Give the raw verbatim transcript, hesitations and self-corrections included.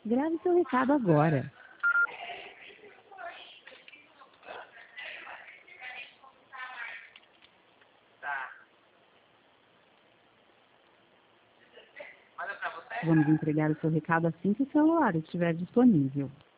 Grave seu recado agora. Vamos entregar o seu recado assim que o celular estiver disponível.